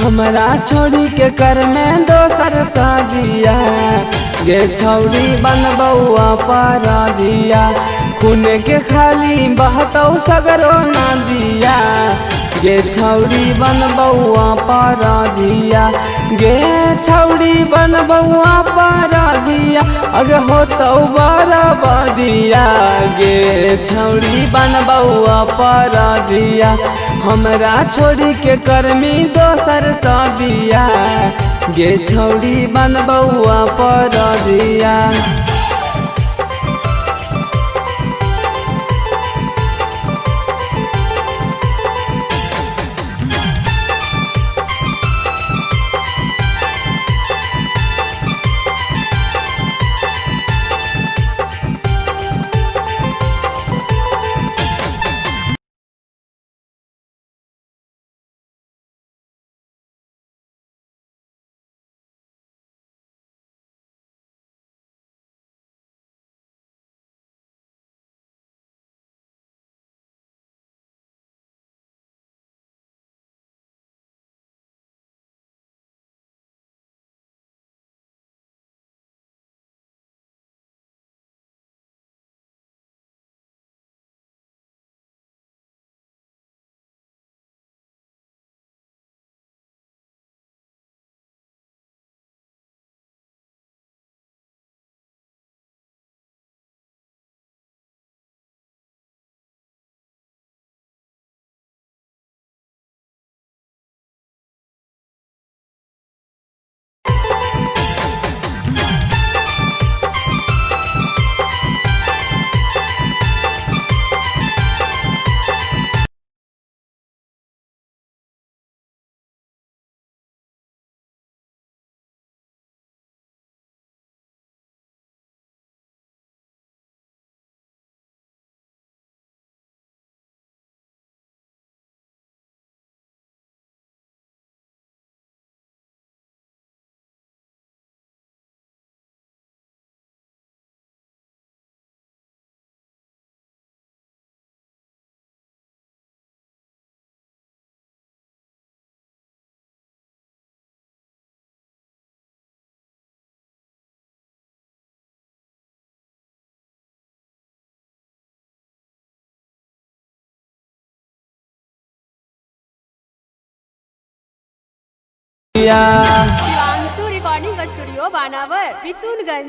हमरा छोड़ी के कर में दोसर शादिया गे छौड़ी बनबौआ पारा दिया खून के खाली बहतौ सगरो ना दिया गे छौड़ी बनबौआ पारा दिया गे छौड़ी बनबौआ पारा दिया अगे होतौ बराबरिया गे छौड़ी बनबौआ पारा दिया हमरा छोड़ी के करमी दोसर शादिया गे छौड़ी बनबौआ पारा दिया। शिवांशु रिकॉर्डिंग स्टूडियो बानावर बिशुनगंज।